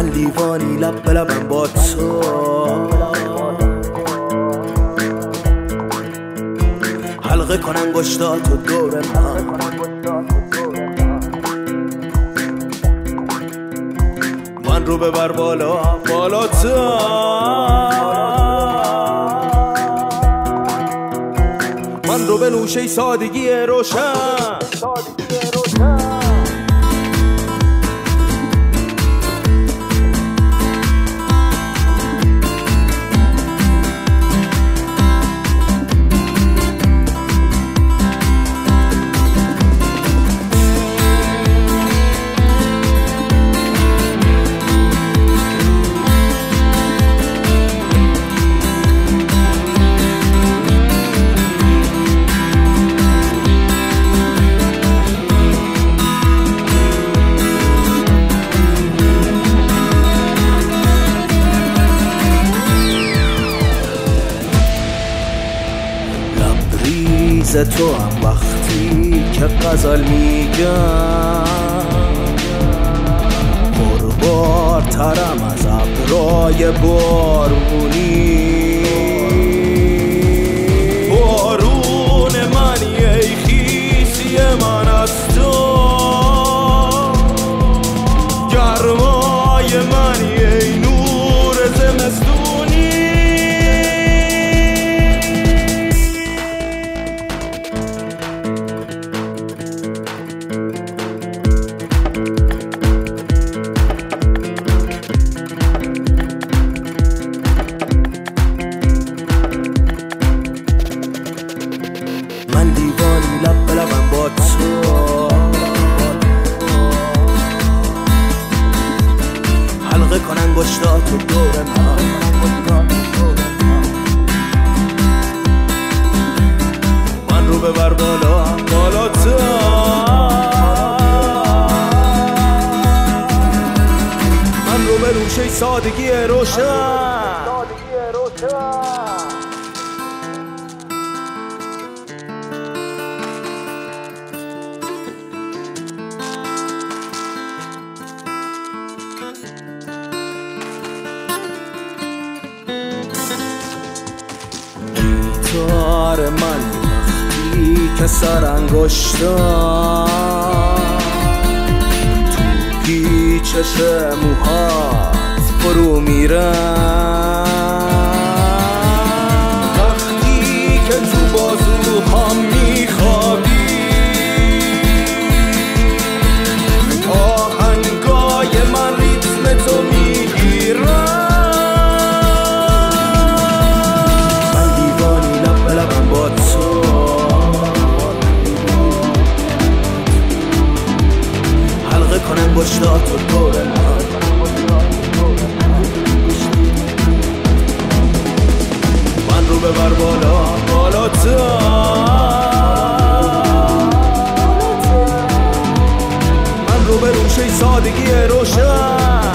من دیوانی لب به لبم با تو، حلقه کن انگشتاتو دور من، من رو ببر بالا بالاتر، من رو بنوشه سادگی روشن. تو هم وقتی که غزل میگم پربارترم از ابرای بارونی، بارون منی ای خیسی من از تو، گرمای منی ای نور زمستونی. من دیوانی لب به لبم با تو، حلقه کن انگشتاتو دور من، من رو ببر بالا بالاتر، من رو بنوشه سادگی روشن. گیتار من وقتی که سر انگشتم تو پیچش موهات فرو میرم، وقتی که تو بازوهام میخوابی آهنگای من ریتم تو میگیرم. حلقه کن انگشتاتو دور من، من رو ببر بالا بالاتر، من رو به روشه سادگی روشن.